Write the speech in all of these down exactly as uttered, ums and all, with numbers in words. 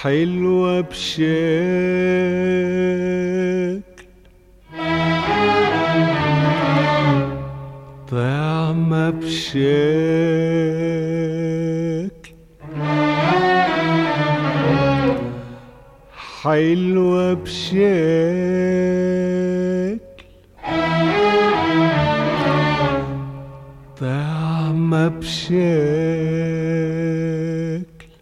حلوة بشكل، طعمة بشكل، حلوة بشكل، طعمة بشكل،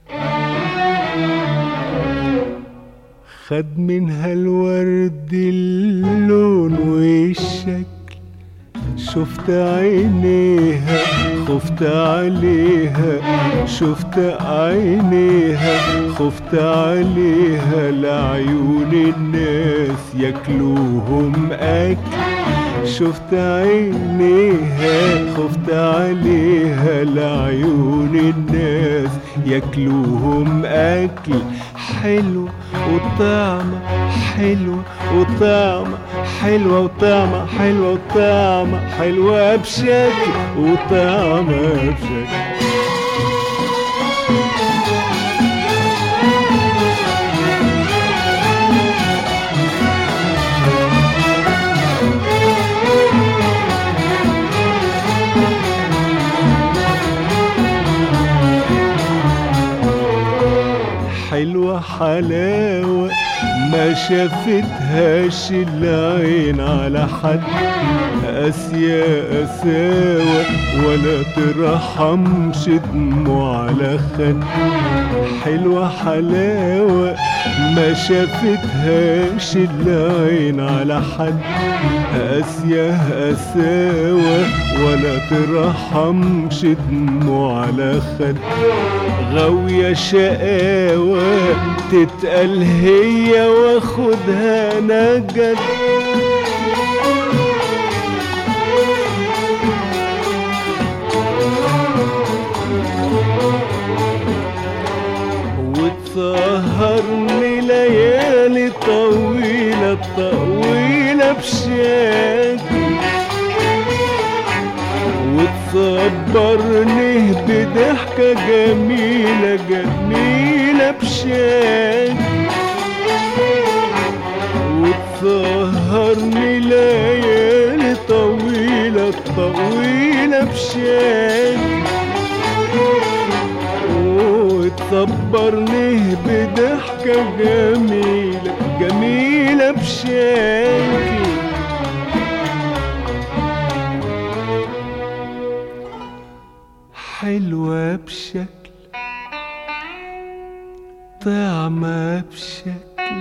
خد منها الورد اللون والشكل، شفت عينيها خفت عليها، شفت عينيها خفت عليها، لعيون الناس ياكلوهم أكل، شفت عينيها خفت عليها، لعيون الناس ياكلوهم أكل، حلو وطعمة حلوة وطعمة حلوة وطعمة حلوة وطعمة حلوة بشكل وطعمة بشكل. حلوة حلاوة ما شافتهاش العين على حد، قاسية قساوة ولا ترحمش دموع على خد، حلوة حلاوة ما شافتهاش العين على حد، قاسية قساوة ولا ترحمش دموع على خد، غاوية شقاوة تتقال هي واخدها نجد، وتسهرني ليالي طويلة طويلة بشكل، وتصبرني بضحكة جميلة جميلة بشكل، وتسهرني ليالي طويلة طويلة بشكل، وتصبرني بضحكة جميلة جميلة بشكل، حلوة بشكل، طعمة بشكل،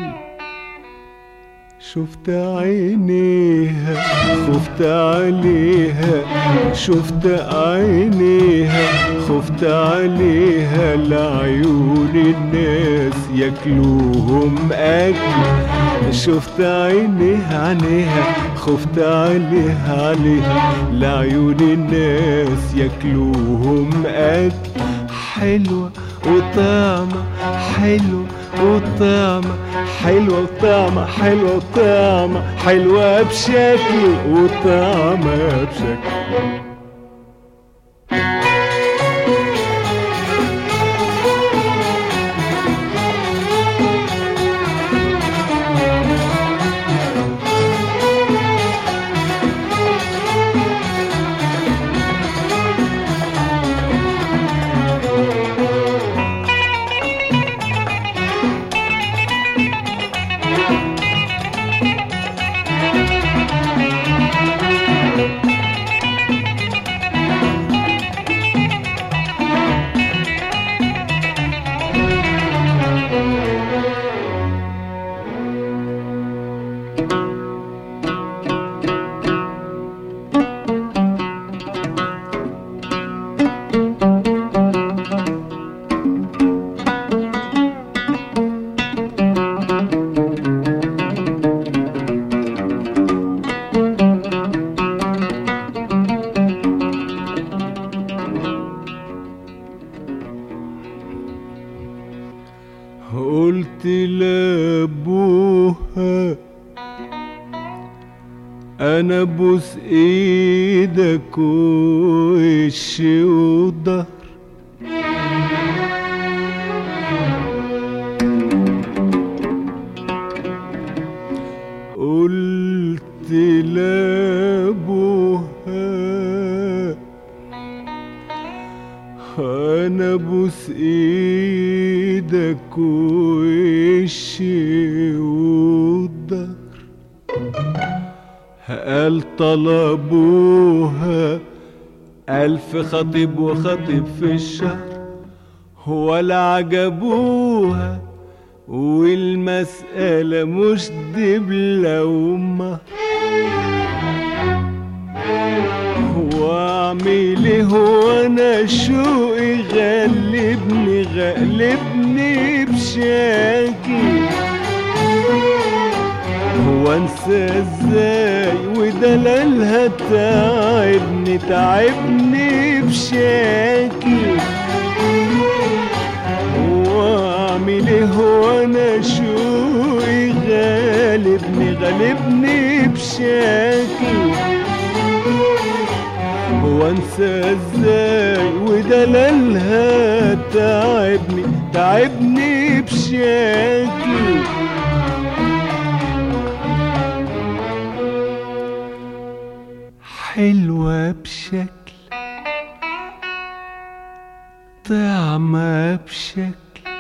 شفت عينيها خفت عليها، شفت عينيها خفت عليها، لعيون الناس ياكلوهم أكل، شفت عينيها عينيها خفت عليها عليها، لعيون الناس ياكلوهم أكل، حلوة وطعمة حلوة وطعمة حلوة وطعمة حلوة وطعمة حلوة بشكل وطعمة بشكل. قلت لابوها انا بوس ايدك وش وضهر، وشي والظهر. قال طلبوها ألف خطيب وخطيب في الشهر ولا عجبوها، والمسألة مش دبلة ومهر. واعمل ايه وانا شوقي غلبني غلبني بشاكي، وانسى ازاي ودلالها تعبني تعبني بشاكي. واعمل ايه وانا شوقي غالبني غالبني بشاكي، وانسى ازاي ودلالها تعبني تعبني بشاكي. حلوة بشكل طعمة بشكل،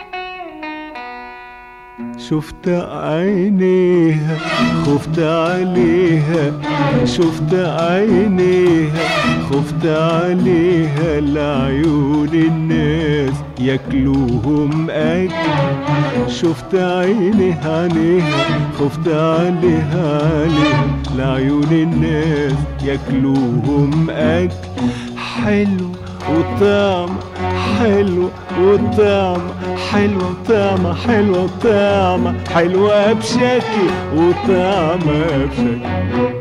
شفت عينيها خفت عليها، شفت عينيها خفت عليها، لعيون الناس ياكلوهم اكل. شفت عينيها عينيها خفت عليها عليها، لعيون الناس ياكلوهم اكل. حلو وطعم حلو وطعم حلوة وطعمة حلوة وطعمة حلوة بشكل وطعمة بشكل.